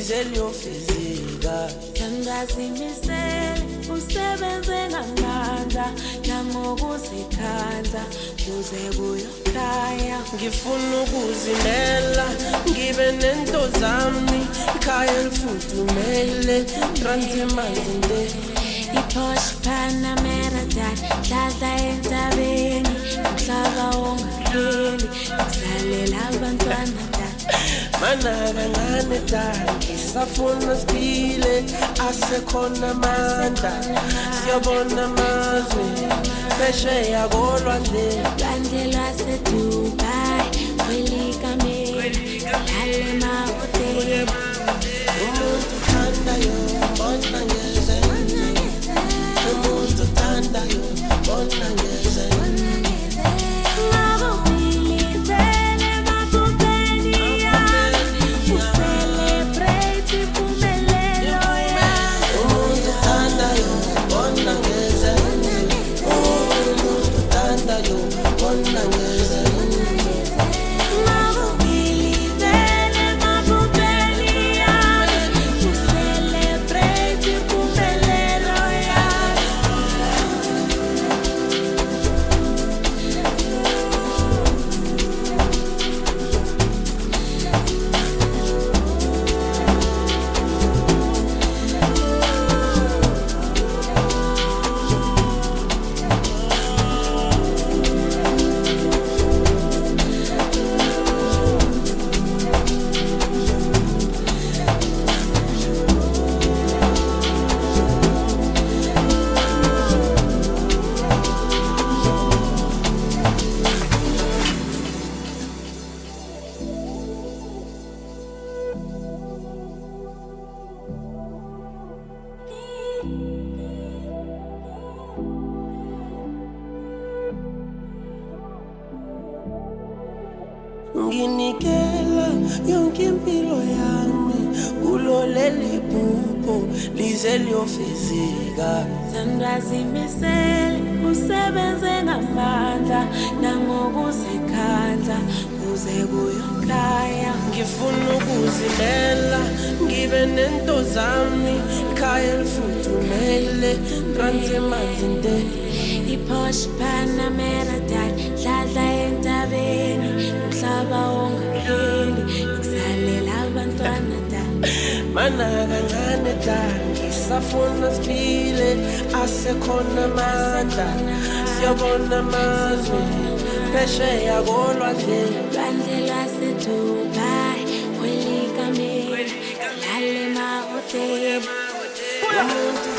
lize liyofezeka. Yangazimisele usebenze ngamandla nangokuzikhandla kuze kuyokhanya. Ngifuna ukuzimela ngibe nento zami, ikhaya elifudumele transimazinde. I-Porsche Panamera dad hlahla entabeni umhlaba wongapheli ngisalela abantwana dad. Mana kancane dad ngisafuna siphile asekhona amandla siyobona amazwe phesheya kolwandle. Lwandle lwaseDubai kwelikameli sihlale emahhotela. Umuntu uthandayo bona ngeze, umuntu uthandayo bona ngeze. Nginikela yonke impilo yami kulo leli phupho lize liyofezeka. Yangazimisele usebenze ngamandla nangokuzikhandla kuze kuyokhanya. Ngifuna ukuzimela ngibe nento zami, ikhaya elifudumele transimazinde. I-Porsche Panamera dad hlahla entabeni umhlaba wongapheli ngisalela abantwana dad. Mana kancane dad ngisafuna siphile asekhona amandla siyobona amazwe phesheya kolwandle. Lwandle lwaseDubai kwelikameli sihlale emahhotela. Umuntu